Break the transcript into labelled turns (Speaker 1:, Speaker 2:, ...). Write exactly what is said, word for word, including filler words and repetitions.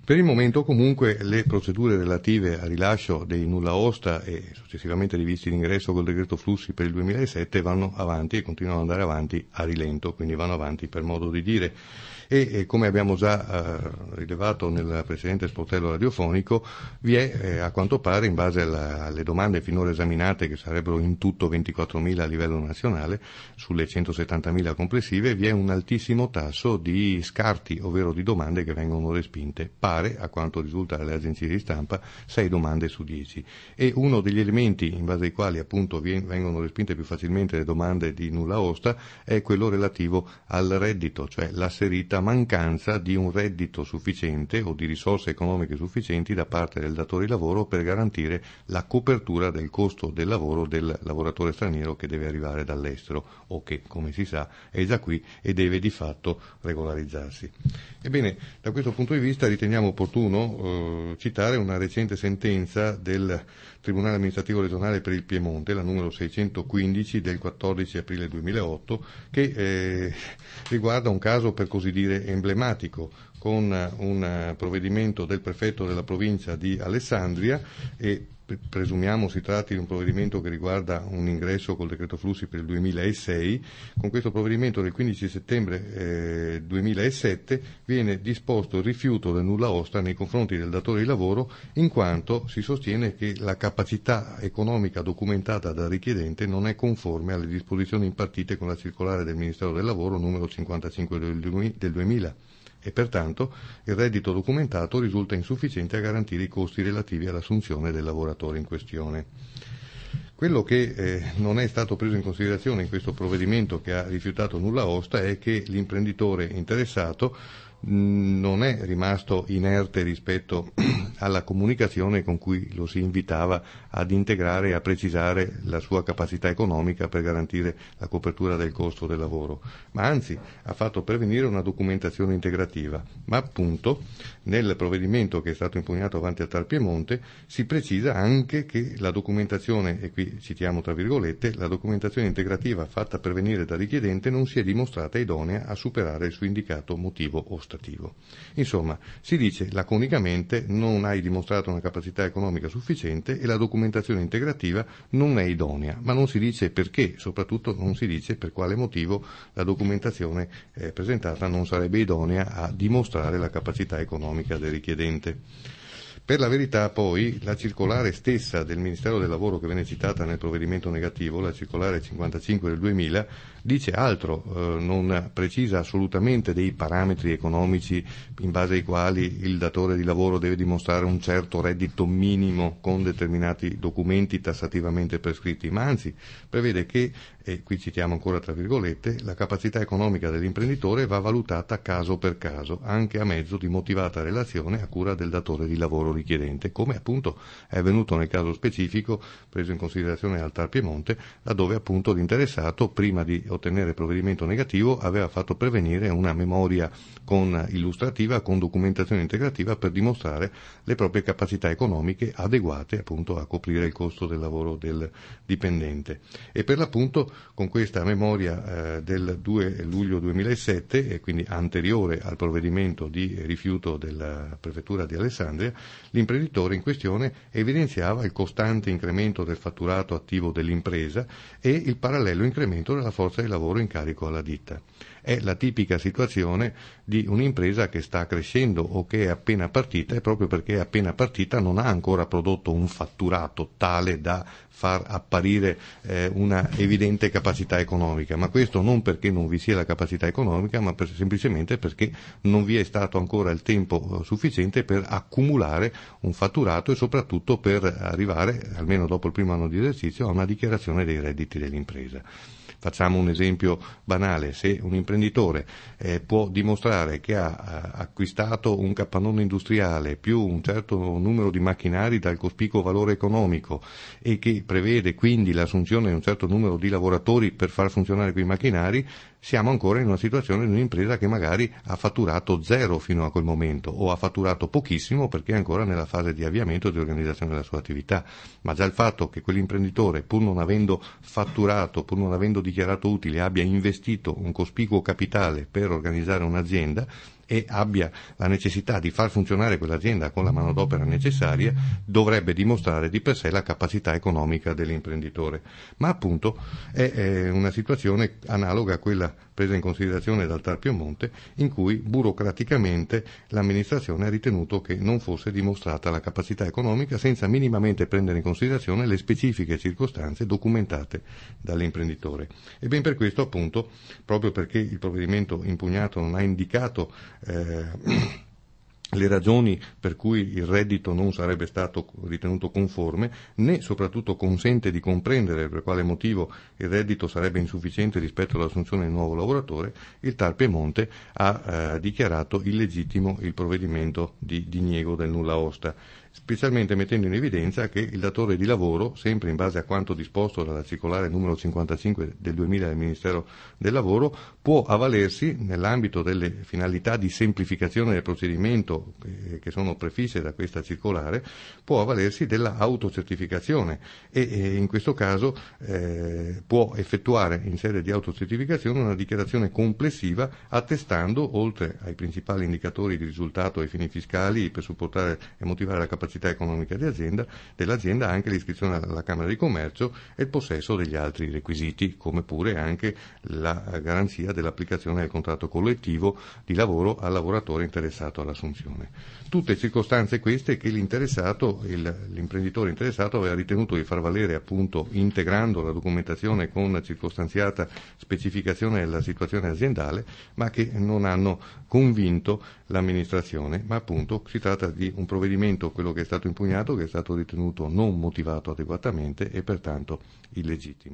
Speaker 1: Per il momento comunque le procedure relative al rilascio dei nulla osta e successivamente dei visti d'ingresso col decreto flussi per il duemilasette vanno avanti e continuano ad andare avanti a rilento, quindi vanno avanti per modo di dire. E, e come abbiamo già eh, rilevato nel precedente sportello radiofonico, vi è eh, a quanto pare, in base alla, alle domande finora esaminate, che sarebbero in tutto ventiquattromila a livello nazionale, sulle centosettantamila complessive, vi è un altissimo tasso di scarti, ovvero di domande che vengono respinte. Pare, a quanto risulta dalle agenzie di stampa, sei domande su dieci. E uno degli elementi in base ai quali appunto vengono respinte più facilmente le domande di nulla osta è quello relativo al reddito, cioè l'asserita mancanza di un reddito sufficiente o di risorse economiche sufficienti da parte del datore di lavoro per garantire la copertura del costo del lavoro del lavoratore straniero che deve arrivare dall'estero o che, come si sa, è già qui e deve di fatto regolarizzarsi. Ebbene, da questo punto di vista riteniamo opportuno eh, citare una recente sentenza del Tribunale amministrativo regionale per il Piemonte, la numero seicentoquindici del quattordici aprile duemilaotto, che eh, riguarda un caso per così dire emblematico, con un provvedimento del prefetto della provincia di Alessandria e presumiamo si tratti di un provvedimento che riguarda un ingresso col decreto flussi per il duemilasei. Con questo provvedimento del quindici settembre eh, duemilasette viene disposto il rifiuto del nulla osta nei confronti del datore di lavoro, in quanto si sostiene che la capacità economica documentata dal richiedente non è conforme alle disposizioni impartite con la circolare del Ministero del Lavoro numero cinquantacinque del duemila. E pertanto il reddito documentato risulta insufficiente a garantire i costi relativi all'assunzione del lavoratore in questione. Quello che eh, non è stato preso in considerazione in questo provvedimento che ha rifiutato nulla osta è che l'imprenditore interessato mh, non è rimasto inerte rispetto alla comunicazione con cui lo si invitava ad integrare e a precisare la sua capacità economica per garantire la copertura del costo del lavoro, ma anzi ha fatto pervenire una documentazione integrativa. Ma appunto nel provvedimento che è stato impugnato avanti al TAR Piemonte si precisa anche che la documentazione, e qui citiamo tra virgolette, la documentazione integrativa fatta pervenire dal richiedente non si è dimostrata idonea a superare il suo indicato motivo ostativo. Insomma, si dice laconicamente: non hai dimostrato una capacità economica sufficiente e la documentazione integrativa non è idonea, ma non si dice perché, soprattutto non si dice per quale motivo la documentazione eh, presentata non sarebbe idonea a dimostrare la capacità economica del richiedente. Per la verità poi la circolare stessa del Ministero del Lavoro che viene citata nel provvedimento negativo, la circolare cinquantacinque del duemila, dice altro, eh, non precisa assolutamente dei parametri economici in base ai quali il datore di lavoro deve dimostrare un certo reddito minimo con determinati documenti tassativamente prescritti, ma anzi prevede che, e qui citiamo ancora tra virgolette, la capacità economica dell'imprenditore va valutata caso per caso, anche a mezzo di motivata relazione a cura del datore di lavoro richiedente, come appunto è avvenuto nel caso specifico preso in considerazione dal TAR Piemonte, laddove appunto l'interessato, prima di ottenere provvedimento negativo, aveva fatto pervenire una memoria con illustrativa con documentazione integrativa per dimostrare le proprie capacità economiche adeguate appunto a coprire il costo del lavoro del dipendente. E per l'appunto con questa memoria eh, del due luglio duemilasette, e quindi anteriore al provvedimento di rifiuto della prefettura di Alessandria, l'imprenditore in questione evidenziava il costante incremento del fatturato attivo dell'impresa e il parallelo incremento della forza di lavoro in carico alla ditta. È la tipica situazione di un'impresa che sta crescendo o che è appena partita, e proprio perché è appena partita non ha ancora prodotto un fatturato tale da far apparire eh, una evidente capacità economica, ma questo non perché non vi sia la capacità economica, ma per, semplicemente perché non vi è stato ancora il tempo sufficiente per accumulare un fatturato e soprattutto per arrivare, almeno dopo il primo anno di esercizio, a una dichiarazione dei redditi dell'impresa. Facciamo un esempio banale: se un imprenditore eh, può dimostrare che ha, ha acquistato un capannone industriale più un certo numero di macchinari dal cospicuo valore economico e che prevede quindi l'assunzione di un certo numero di lavoratori per far funzionare quei macchinari, siamo ancora in una situazione di un'impresa che magari ha fatturato zero fino a quel momento, o ha fatturato pochissimo perché è ancora nella fase di avviamento e di organizzazione della sua attività. Ma già il fatto che quell'imprenditore, pur non avendo fatturato, pur non avendo dichiarato utile, abbia investito un cospicuo capitale per organizzare un'azienda e abbia la necessità di far funzionare quell'azienda con la manodopera necessaria, dovrebbe dimostrare di per sé la capacità economica dell'imprenditore. Ma appunto è, è una situazione analoga a quella presa in considerazione dal TAR Piemonte, in cui burocraticamente l'amministrazione ha ritenuto che non fosse dimostrata la capacità economica senza minimamente prendere in considerazione le specifiche circostanze documentate dall'imprenditore. E ben per questo, appunto, proprio perché il provvedimento impugnato non ha indicato eh, le ragioni per cui il reddito non sarebbe stato ritenuto conforme, né soprattutto consente di comprendere per quale motivo il reddito sarebbe insufficiente rispetto all'assunzione di un nuovo lavoratore, il TAR Piemonte ha eh, dichiarato illegittimo il provvedimento di diniego del nulla osta, specialmente mettendo in evidenza che il datore di lavoro, sempre in base a quanto disposto dalla circolare numero cinquantacinque del duemila del Ministero del Lavoro, può avvalersi, nell'ambito delle finalità di semplificazione del procedimento eh, che sono prefisse da questa circolare, può avvalersi della autocertificazione e, e in questo caso eh, può effettuare in sede di autocertificazione una dichiarazione complessiva attestando, oltre ai principali indicatori di risultato ai fini fiscali per supportare e motivare la capacità economica di azienda, dell'azienda, anche l'iscrizione alla Camera di Commercio e il possesso degli altri requisiti, come pure anche la garanzia dell'applicazione del contratto collettivo di lavoro al lavoratore interessato all'assunzione. Tutte circostanze queste che l'interessato, il, l'imprenditore interessato aveva ritenuto di far valere, appunto integrando la documentazione con circostanziata specificazione della situazione aziendale, ma che non hanno convinto l'amministrazione, ma appunto si tratta di un provvedimento, quello che è stato impugnato, che è stato ritenuto non motivato adeguatamente e pertanto illegittimo.